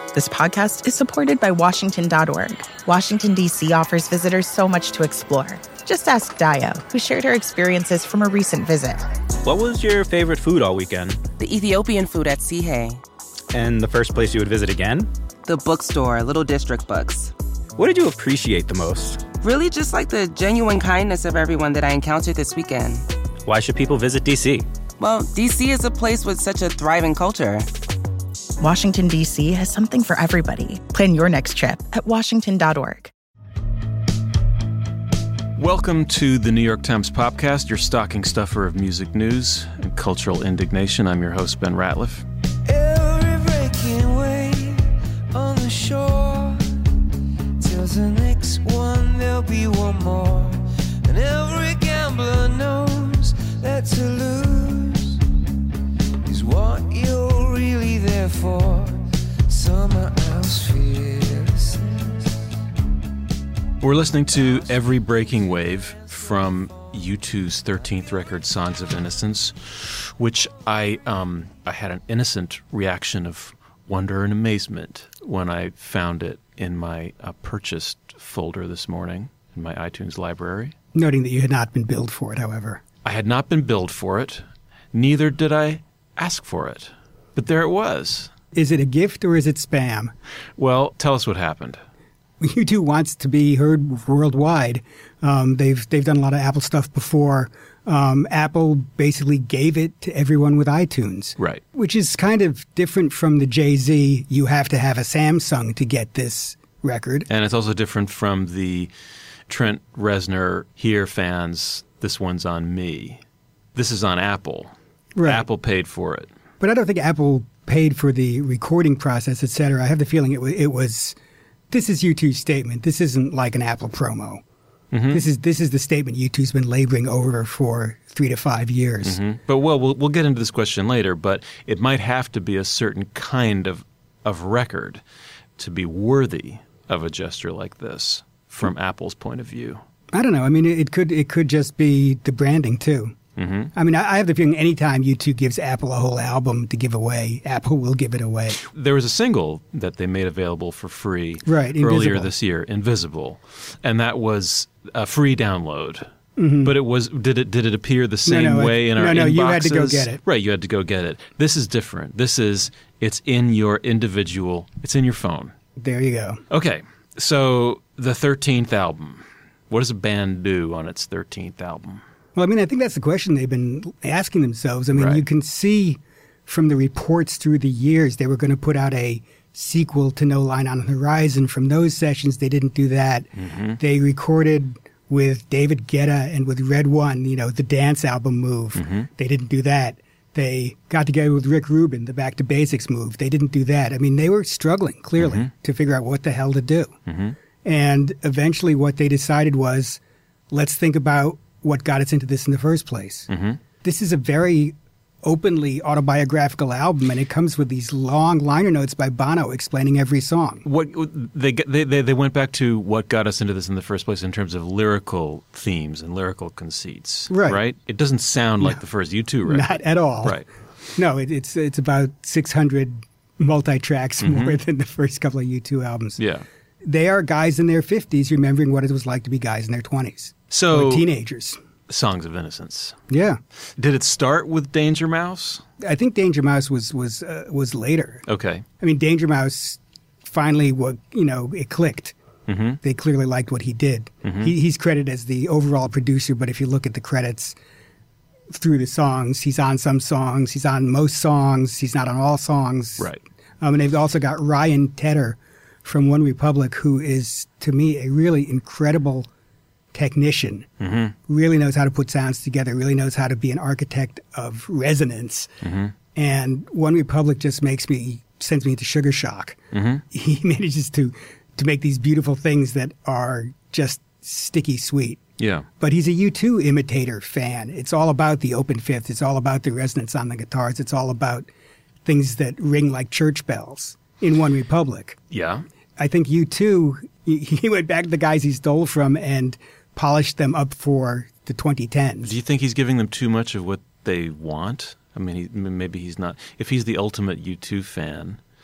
This podcast is supported by Washington.org. Washington, D.C. offers visitors so much to explore. Just ask Dio, who shared her experiences from a recent visit. What was your favorite food all weekend? The Ethiopian food at Sihe. And the first place you would visit again? The bookstore, Little District Books. What did you appreciate the most? Really just like the genuine kindness of everyone that I encountered this weekend. Why should people visit D.C.? Well, D.C. is a place with such a thriving culture. Washington, D.C. has something for everybody. Plan your next trip at washington.org. Welcome to the New York Times Popcast, your stocking stuffer of music news and cultural indignation. I'm your host, Ben Ratliff. Every breaking wave on the shore tells the next one there'll be one more. And every gambler knows that to lose is what you're really there for. Summer else fearlessness. We're listening to Every Breaking Wave from U2's 13th record, Songs of Innocence, which I had an innocent reaction of wonder and amazement when I found it in my purchased folder this morning in my iTunes library. Noting that you had not been billed for it, however. I had not been billed for it. Neither did I ask for it. But there it was. Is it a gift or is it spam? Well, tell us what happened. U2 wants to be heard worldwide. They've done a lot of Apple stuff before. Apple basically gave it to everyone with iTunes. Right. Which is kind of different from the Jay-Z, you have to have a Samsung to get this record. And it's also different from the Trent Reznor Here fans, this one's on me. This is on Apple. Right. Apple paid for it. But I don't think Apple paid for the recording process, et cetera. I have the feeling it was this is U2's statement. This isn't like an Apple promo. Mm-hmm. This is the statement U2's been laboring over for 3 to 5 years. Mm-hmm. But we'll get into this question later, but it might have to be a certain kind of record to be worthy of a gesture like this from Apple's point of view. I don't know. I mean, it could just be the branding too. Mm-hmm. I mean, I have the feeling anytime U2 gives Apple a whole album to give away, Apple will give it away. There was a single that they made available for free earlier this year, Invisible, and that was a free download. Mm-hmm. But it was did it appear the same way in our inboxes? No, you had to go get it. Right, you had to go get it. This is different. It's in your individual, it's in your phone. There you go. Okay, so the 13th album. What does a band do on its 13th album? Well, I mean, I think that's the question they've been asking themselves. I mean, You can see from the reports through the years they were going to put out a sequel to No Line on the Horizon. From those sessions, they didn't do that. Mm-hmm. They recorded with David Guetta and with Red One, the dance album Move. Mm-hmm. They didn't do that. They got together with Rick Rubin, the Back to Basics Move. They didn't do that. I mean, they were struggling, clearly, to figure out what the hell to do. Mm-hmm. And eventually what they decided was, let's think about what got us into this in the first place. Mm-hmm. This is a very openly autobiographical album, and it comes with these long liner notes by Bono explaining every song. What they went back to what got us into this in the first place in terms of lyrical themes and lyrical conceits, right? It doesn't sound like the first U2 record. Not at all. Right. No, it's about 600 multi-tracks more than the first couple of U2 albums. Yeah. They are guys in their 50s remembering what it was like to be guys in their 20s. So, or teenagers. Songs of Innocence. Yeah. Did it start with Danger Mouse? I think Danger Mouse was later. Okay. I mean, Danger Mouse finally, it clicked. Mm-hmm. They clearly liked what he did. Mm-hmm. He's credited as the overall producer, but if you look at the credits through the songs, he's on some songs, he's on most songs, he's not on all songs. Right. And they've also got Ryan Tedder from One Republic, who is, to me, a really incredible technician. Mm-hmm. Really knows how to put sounds together, really knows how to be an architect of resonance. Mm-hmm. And One Republic just sends me into sugar shock. Mm-hmm. He manages to make these beautiful things that are just sticky sweet. Yeah. But he's a U2 imitator fan. It's all about the open fifth. It's all about the resonance on the guitars. It's all about things that ring like church bells in One Republic. Yeah. I think U2, he went back to the guys he stole from and polished them up for the 2010s. Do you think he's giving them too much of what they want? I mean, maybe he's not. If he's the ultimate U2 fan,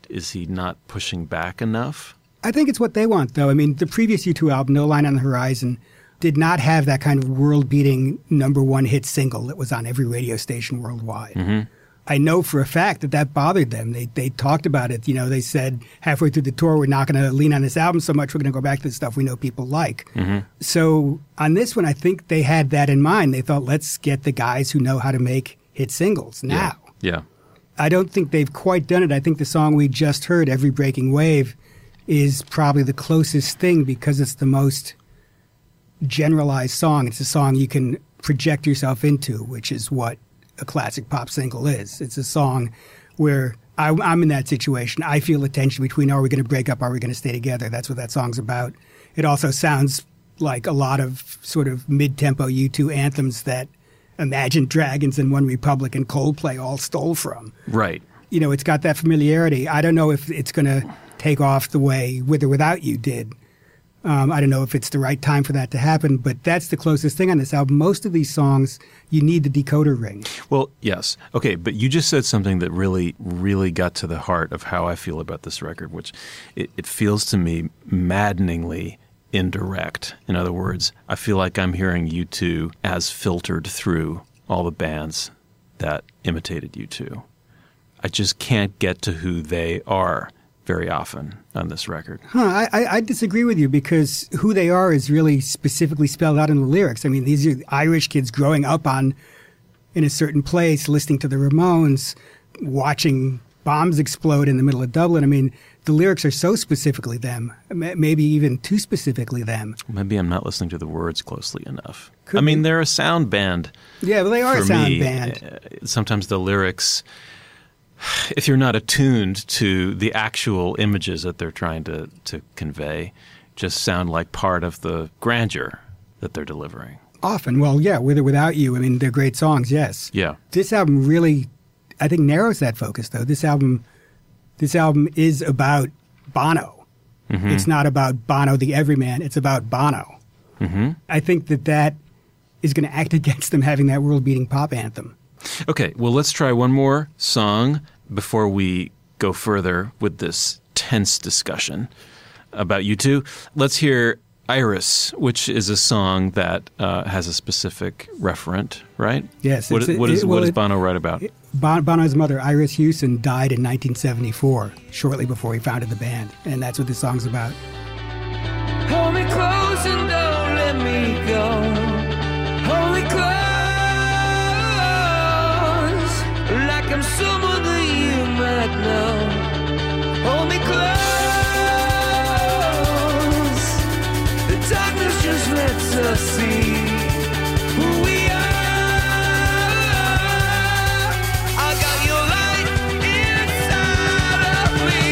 Is he not pushing back enough? I think it's what they want, though. I mean, the previous U2 album, No Line on the Horizon, did not have that kind of world-beating #1 hit single that was on every radio station worldwide. Mm-hmm. I know for a fact that bothered them. They talked about it. You know, they said halfway through the tour, we're not going to lean on this album so much. We're going to go back to the stuff we know people like. Mm-hmm. So on this one, I think they had that in mind. They thought, let's get the guys who know how to make hit singles now. Yeah. I don't think they've quite done it. I think the song we just heard, Every Breaking Wave, is probably the closest thing because it's the most generalized song. It's a song you can project yourself into, which is what a classic pop single is. It's a song where I'm in that situation. I feel the tension between, are we going to break up? Are we going to stay together? That's what that song's about. It also sounds like a lot of sort of mid-tempo U2 anthems that Imagine Dragons and One Republic and Coldplay all stole from. Right. You know, it's got that familiarity. I don't know if it's going to take off the way With or Without You did. I don't know if it's the right time for that to happen, but that's the closest thing on this album. Most of these songs, you need the decoder ring. Well, yes. Okay, but you just said something that really, really got to the heart of how I feel about this record, which it feels to me maddeningly indirect. In other words, I feel like I'm hearing U2 as filtered through all the bands that imitated U2. I just can't get to who they are very often on this record. I disagree with you because who they are is really specifically spelled out in the lyrics. I mean, these are Irish kids growing up in a certain place, listening to the Ramones, watching bombs explode in the middle of Dublin. I mean, the lyrics are so specifically them, maybe even too specifically them. Maybe I'm not listening to the words closely enough. I mean, they're a sound band. Yeah, but they are a sound band. Sometimes the lyrics, if you're not attuned to the actual images that they're trying to convey, just sound like part of the grandeur that they're delivering. Often. Well, yeah, With or Without You, I mean, they're great songs, yes. Yeah. This album really, I think, narrows that focus, though. This album is about Bono. Mm-hmm. It's not about Bono the everyman. It's about Bono. Mm-hmm. I think that is going to act against them having that world-beating pop anthem. Okay, well, let's try one more song before we go further with this tense discussion about U2. Let's hear Iris, which is a song that has a specific referent, right? Yes. What does Bono write about? Bono's mother, Iris Hewson, died in 1974, shortly before he founded the band, and that's what this song's about. Hold me close and don't let me go. Hold me close, like I'm someone that you might know. Hold me close, the darkness just lets us see who we are. I got your light inside of me.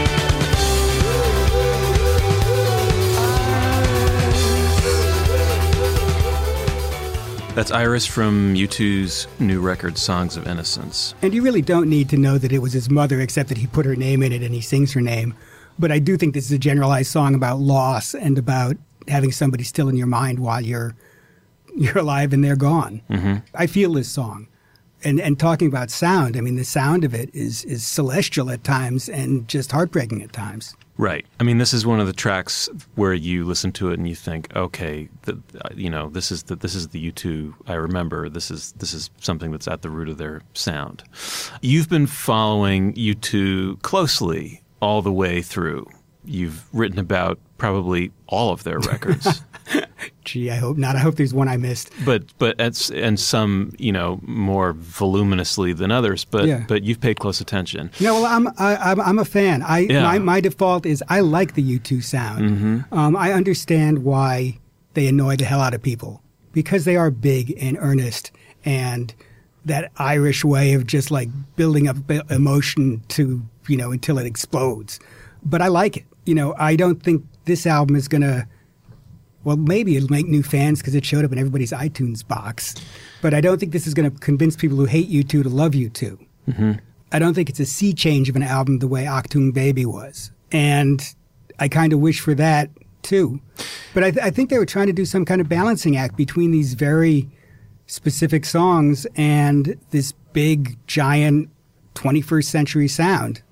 That's Iris from U2's new record, Songs of Innocence. And you really don't need to know that it was his mother, except that he put her name in it and he sings her name. But I do think this is a generalized song about loss and about having somebody still in your mind while you're alive and they're gone. Mm-hmm. I feel this song. And talking about sound, I mean, the sound of it is celestial at times and just heartbreaking at times. Right. I mean, this is one of the tracks where you listen to it and you think, okay, this is the U2 I remember. This is something that's at the root of their sound. You've been following U2 closely all the way through. You've written about probably all of their records. Gee, I hope not. I hope there's one I missed. But and some, more voluminously than others. But you've paid close attention. No, well, I'm a fan. My default is I like the U2 sound. Mm-hmm. I understand why they annoy the hell out of people because they are big and earnest and that Irish way of just like building up emotion to until it explodes. But I like it. I don't think this album is going to. Well, maybe it'll make new fans because it showed up in everybody's iTunes box. But I don't think this is going to convince people who hate U2 to love U2. Mm-hmm. I don't think it's a sea change of an album the way Achtung Baby was. And I kind of wish for that, too. But I think they were trying to do some kind of balancing act between these very specific songs and this big, giant 21st century sound.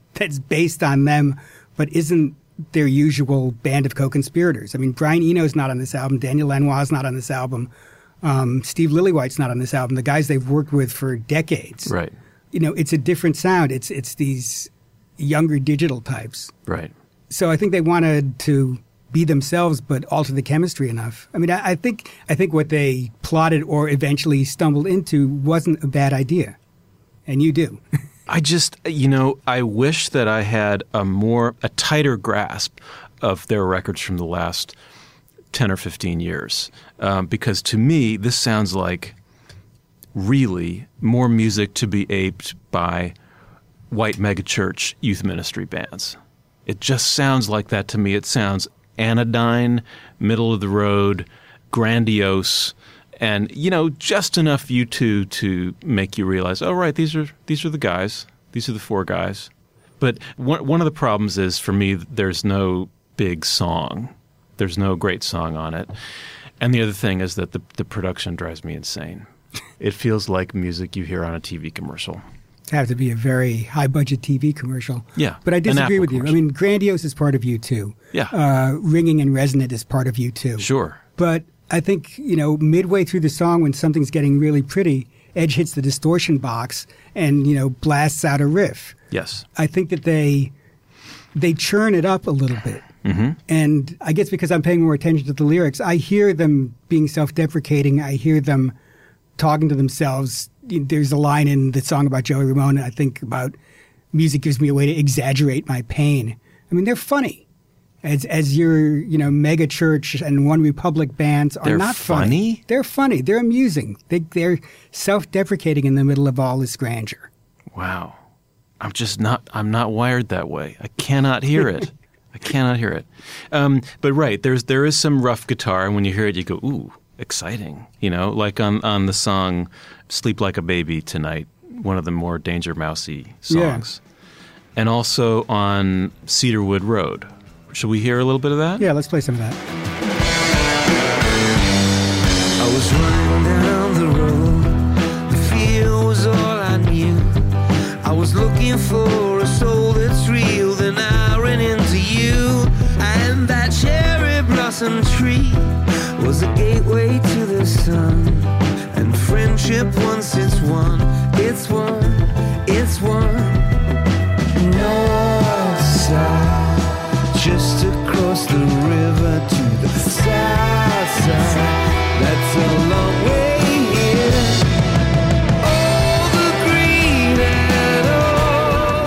that's based on them, but isn't their usual band of co-conspirators. I mean, Brian Eno's not on this album. Daniel Lanois not on this album. Steve Lillywhite's not on this album. The guys they've worked with for decades. Right. You know, it's a different sound. It's these younger digital types. Right. So I think they wanted to be themselves, but alter the chemistry enough. I mean, I think what they plotted or eventually stumbled into wasn't a bad idea, and you do. I just, I wish that I had a tighter grasp of their records from the last 10 or 15 years, because to me, this sounds like really more music to be aped by white megachurch youth ministry bands. It just sounds like that to me. It sounds anodyne, middle of the road, grandiose, and just enough U2 to make you realize, oh right, these are the guys. These are the four guys. But one of the problems is, for me, there's no big song. There's no great song on it. And the other thing is that the production drives me insane. It feels like music you hear on a TV commercial. Have to be a very high-budget TV commercial. Yeah. But I disagree with you. I mean, grandiose is part of U2. Yeah. Ringing and resonant is part of U2. Sure. But I think, midway through the song when something's getting really pretty, Edge hits the distortion box and, blasts out a riff. Yes. I think that they churn it up a little bit. Mm-hmm. And I guess because I'm paying more attention to the lyrics, I hear them being self-deprecating. I hear them talking to themselves. There's a line in the song about Joey Ramone, I think, about music gives me a way to exaggerate my pain. I mean, they're funny. As your, mega church and One Republic bands are not funny. They're funny. They're amusing. They're self-deprecating in the middle of all this grandeur. Wow. I'm not wired that way. I cannot hear it. I cannot hear it. But right, there is some rough guitar, and when you hear it, you go, ooh, exciting. Like on the song Sleep Like a Baby Tonight, one of the more Danger Mousey songs. Yeah. And also on Cedarwood Road. Should we hear a little bit of that? Yeah, let's play some of that. I was running down the road. The fear was all I knew. I was looking for a soul that's real. Then I ran into you. And that cherry blossom tree was a gateway to the sun. And friendship, once it's one, it's one, it's one. North side. Just across the river to the south side. That's a long way here. All the green and all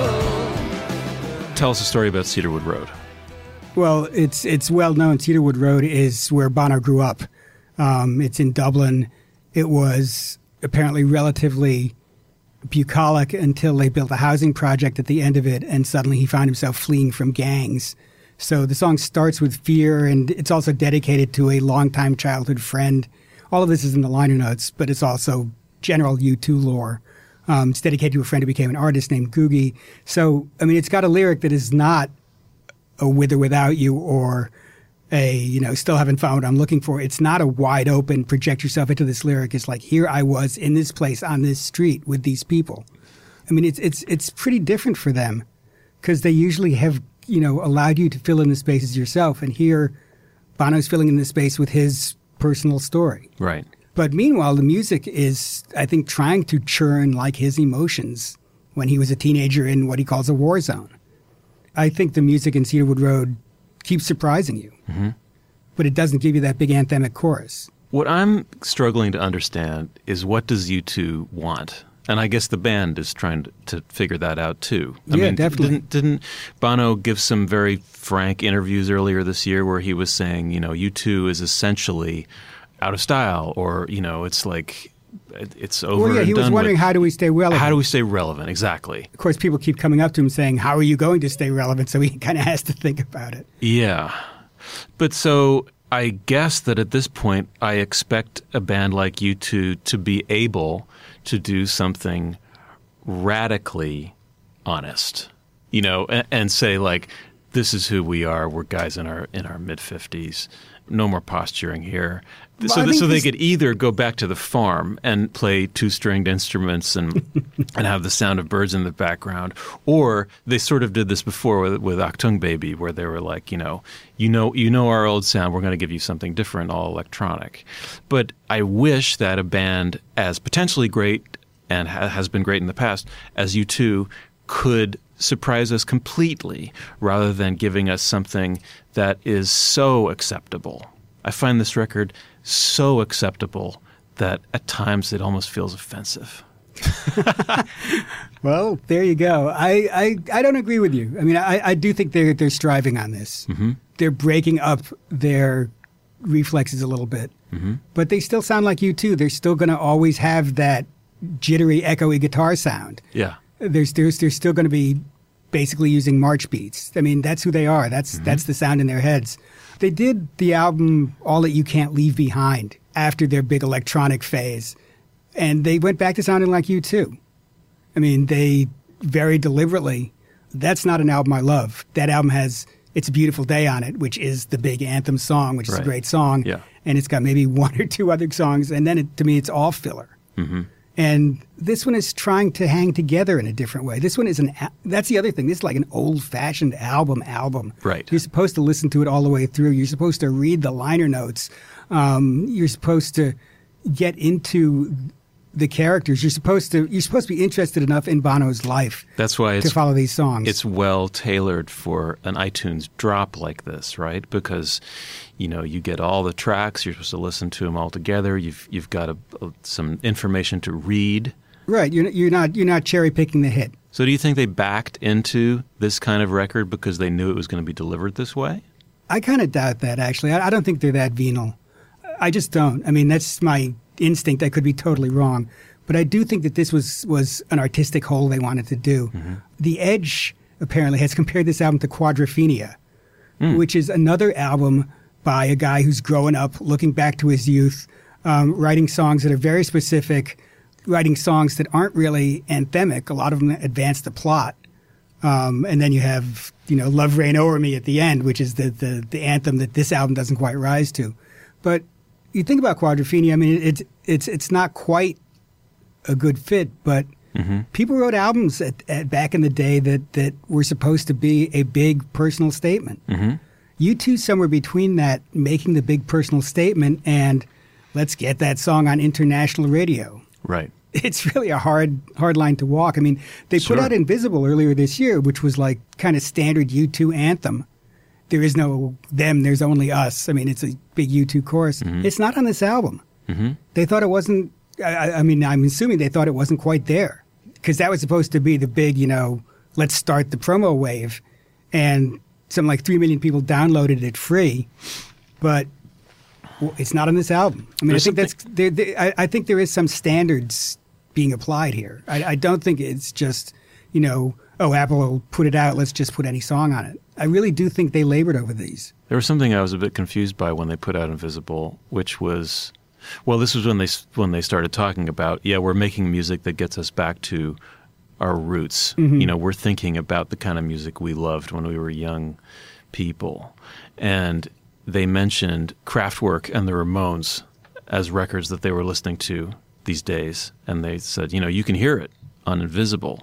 the gold. Tell us a story about Cedarwood Road. Well, it's well known. Cedarwood Road is where Bono grew up. It's in Dublin. It was apparently relatively bucolic until they built a housing project at the end of it, and suddenly he found himself fleeing from gangs. So the song starts with fear, and it's also dedicated to a longtime childhood friend. All of this is in the liner notes, but it's also general U2 lore. It's dedicated to a friend who became an artist named Googie. So, I mean, it's got a lyric that is not a With or Without You or a, still haven't found what I'm looking for. It's not a wide open, project yourself into this lyric. It's like, here I was in this place on this street with these people. I mean, it's pretty different for them because they usually have, allowed you to fill in the spaces yourself. And here, Bono's filling in the space with his personal story. Right. But meanwhile, the music is, I think, trying to churn like his emotions when he was a teenager in what he calls a war zone. I think the music in Cedarwood Road keeps surprising you, but it doesn't give you that big anthemic chorus. What I'm struggling to understand is, what does U2 want? And I guess the band is trying to figure that out too. I mean, definitely. Didn't Bono give some very frank interviews earlier this year where he was saying, U2 is essentially out of style, or, it's like it's over and done. Well, yeah, he was wondering, how do we stay relevant? How do we stay relevant? Exactly. Of course, people keep coming up to him saying, how are you going to stay relevant? So he kind of has to think about it. Yeah. But so I guess that at this point, I expect a band like U2 to be able to do something radically honest, and say, like, this is who we are. We're guys in our mid-50s. No more posturing here. So they could either go back to the farm and play two-stringed instruments and have the sound of birds in the background, or they sort of did this before with Achtung Baby, where they were like, you know our old sound, we're going to give you something different, all electronic. But I wish that a band as potentially great and has been great in the past as U2 could surprise us completely rather than giving us something that is so acceptable. I find this record so acceptable that at times it almost feels offensive. Well, there you go. I don't agree with you. I mean, I do think they're striving on this. Mm-hmm. They're breaking up their reflexes a little bit. Mm-hmm. But they still sound like U2. They're still going to always have that jittery, echoey guitar sound. Yeah. They're still going to be basically using march beats. I mean, that's who they are. That's the sound in their heads. They did the album All That You Can't Leave Behind after their big electronic phase, and they went back to sounding like U2. I mean, they very deliberately, that's not an album I love. That album has It's a Beautiful Day on it, which is the big anthem song, which is a great song. Yeah. And it's got maybe one or two other songs, and then to me it's all filler. Mm-hmm. And this one is trying to hang together in a different way. This one is that's the other thing. This is like an old-fashioned album. Right. You're supposed to listen to it all the way through. You're supposed to read the liner notes. You're supposed to get into the characters. You're supposed to be interested enough in Bono's life. That's why to follow these songs. It's well tailored for an iTunes drop like this, right? Because you get all the tracks. You're supposed to listen to them all together. You've got some information to read. Right. You're not cherry picking the hit. So do you think they backed into this kind of record because they knew it was going to be delivered this way? I kind of doubt that, actually. I don't think they're that venal. I just don't. I mean, that's my instinct. I could be totally wrong. But I do think that this was an artistic whole they wanted to do. Mm-hmm. The Edge, apparently, has compared this album to Quadrophenia, which is another album by a guy who's growing up, looking back to his youth, writing songs that are very specific, writing songs that aren't really anthemic. A lot of them advance the plot. And then you have, Love Reign Over Me at the end, which is the anthem that this album doesn't quite rise to. But you think about Quadrophenia, I mean, it's not quite a good fit, but people wrote albums back in the day that were supposed to be a big personal statement. Mm-hmm. U2 somewhere between that, making the big personal statement and let's get that song on international radio. Right. It's really a hard line to walk. I mean, they put out Invisible earlier this year, which was like kind of standard U2 anthem. There is no them, there's only us. I mean, it's a big U2 chorus. Mm-hmm. It's not on this album. Mm-hmm. They thought it wasn't, I'm assuming they thought it wasn't quite there. Because that was supposed to be the big, let's start the promo wave. And something like 3 million people downloaded it free. But it's not on this album. I mean, I think there is some standards being applied here. I don't think it's just, Apple will put it out, let's just put any song on it. I really do think they labored over these. There was something I was a bit confused by when they put out Invisible, which was, this was when they started talking about, we're making music that gets us back to our roots. Mm-hmm. We're thinking about the kind of music we loved when we were young people. And they mentioned Kraftwerk and the Ramones as records that they were listening to these days. And they said, you can hear it on Invisible.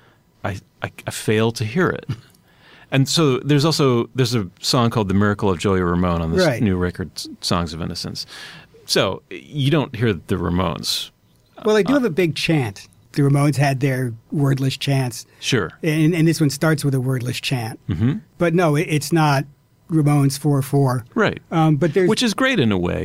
I fail to hear it. And so there's a song called The Miracle of Joey Ramone on this new record, Songs of Innocence. So you don't hear the Ramones. Well, they do have a big chant. The Ramones had their wordless chants. Sure. And this one starts with a wordless chant. Mm-hmm. But no, it's not Ramones 4/4. Right. But which is great in a way.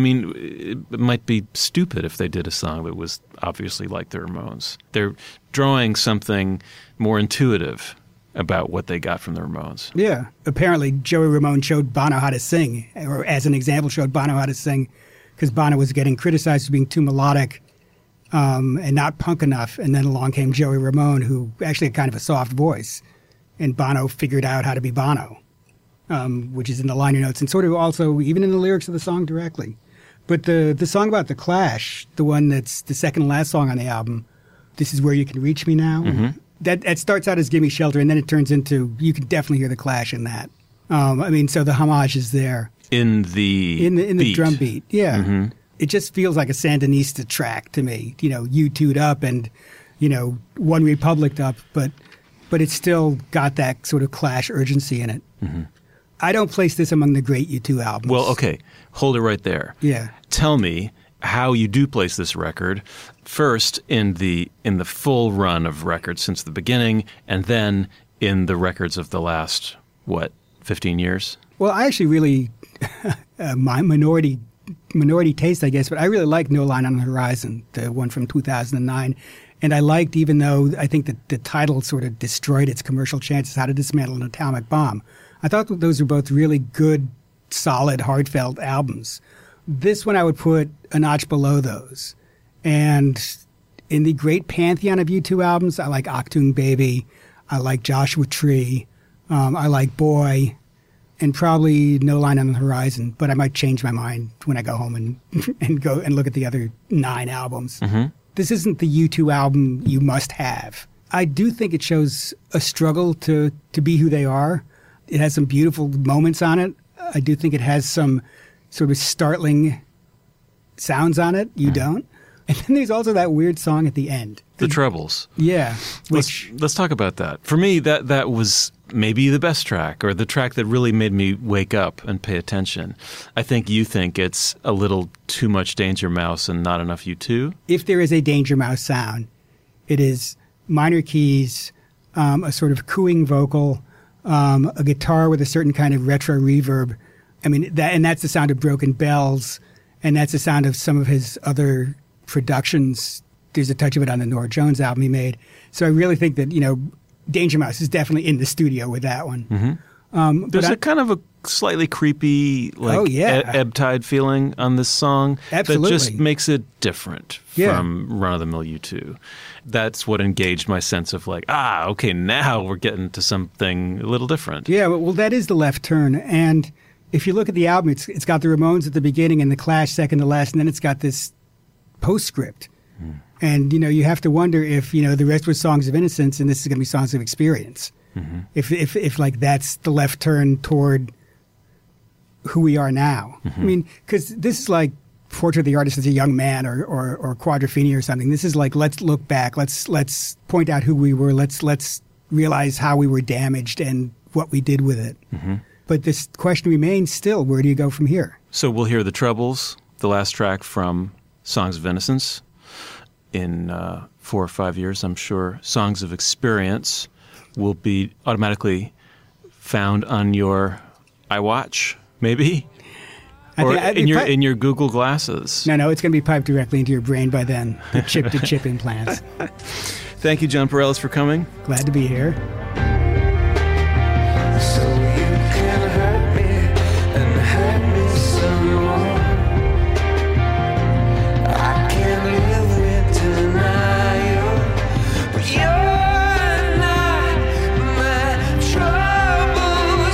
It might be stupid if they did a song that was obviously like the Ramones. They're drawing something more intuitive about what they got from the Ramones. Yeah. Apparently, Joey Ramone showed Bono how to sing, or as an example, showed Bono how to sing, because Bono was getting criticized for being too melodic and not punk enough. And then along came Joey Ramone, who actually had kind of a soft voice. And Bono figured out how to be Bono, which is in the liner notes and sort of also even in the lyrics of the song directly. But the song about The Clash, the one that's the second and last song on the album, This Is Where You Can Reach Me Now, that starts out as Gimme Shelter, and then it turns into, you can definitely hear The Clash in that. So the homage is there. in the beat. drum beat. Yeah. Mm-hmm. It just feels like a Sandinista track to me. U2'd up and, One Republic'd up, but it's still got that sort of Clash urgency in it. Mm-hmm. I don't place this among the great U2 albums. Well, okay. Hold it right there. Yeah. Tell me how you do place this record. First, in the full run of records since the beginning, and then in the records of the last, 15 years? Well, I actually really, my minority taste, I guess, but I really like No Line on the Horizon, the one from 2009. And I liked, even though I think that the title sort of destroyed its commercial chances, How to Dismantle an Atomic Bomb. I thought that those were both really good, solid, heartfelt albums. This one I would put a notch below those. And in the great pantheon of U2 albums, I like Achtung Baby, I like Joshua Tree, I like Boy, and probably No Line on the Horizon. But I might change my mind when I go home and go and look at the other 9 albums. Mm-hmm. This isn't the U2 album you must have. I do think it shows a struggle to be who they are. It has some beautiful moments on it. I do think it has some sort of startling sounds on it. You don't. And then there's also that weird song at the end. The Trebles. Yeah. Let's talk about that. For me, that was maybe the best track, or the track that really made me wake up and pay attention. I think you think it's a little too much Danger Mouse and not enough U2. If there is a Danger Mouse sound, it is minor keys, a sort of cooing vocal, a guitar with a certain kind of retro reverb. I mean, that's the sound of Broken Bells, and that's the sound of some of his other productions. There's a touch of it on the Norah Jones album he made. So I really think that, Danger Mouse is definitely in the studio with that one. Mm-hmm. There's a kind of a slightly creepy, ebb tide feeling on this song. Absolutely. That just makes it different from run-of-the-mill U2. That's what engaged my sense of okay, now we're getting to something a little different. Yeah, well, that is the left turn. And if you look at the album, it's got the Ramones at the beginning and the Clash second to last, and then it's got this postscript. And, you have to wonder if, the rest was Songs of Innocence and this is going to be Songs of Experience. Mm-hmm. If that's the left turn toward who we are now. Mm-hmm. I mean, because this is like Portrait of the Artist as a Young Man or Quadrophenia or something. This is like, let's look back. Let's point out who we were. Let's realize how we were damaged and what we did with it. Mm-hmm. But this question remains still, where do you go from here? So we'll hear The Trebles, the last track from Songs of Innocence. In 4 or 5 years, I'm sure Songs of Experience will be automatically found on your iWatch, maybe? Or in your Google glasses. No, it's going to be piped directly into your brain by then, the chip-to-chip implants. Thank you, John Pareles, for coming. Glad to be here. So you can hurt me and hurt me some more. I can't live with denial, but you're not my troubles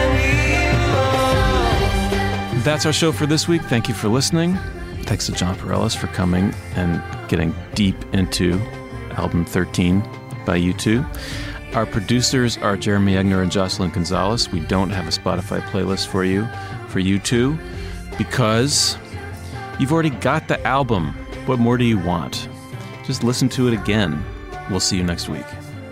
anymore. That's our show for this week. Thank you for listening. Thanks to John Pareles for coming and getting deep into album 13 by U2. Our producers are Jeremy Egner and Jocelyn Gonzalez. We don't have a Spotify playlist for you for U2 because you've already got the album. What more do you want? Just listen to it again. We'll see you next week.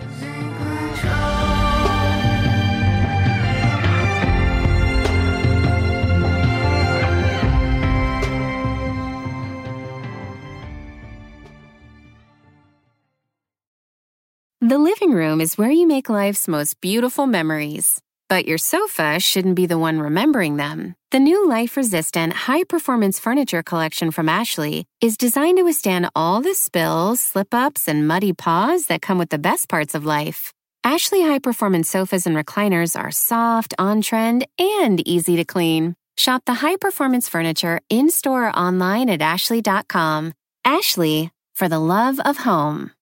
The living room is where you make life's most beautiful memories. But your sofa shouldn't be the one remembering them. The new life-resistant, high-performance furniture collection from Ashley is designed to withstand all the spills, slip-ups, and muddy paws that come with the best parts of life. Ashley high-performance sofas and recliners are soft, on-trend, and easy to clean. Shop the high-performance furniture in-store or online at ashley.com. Ashley, for the love of home.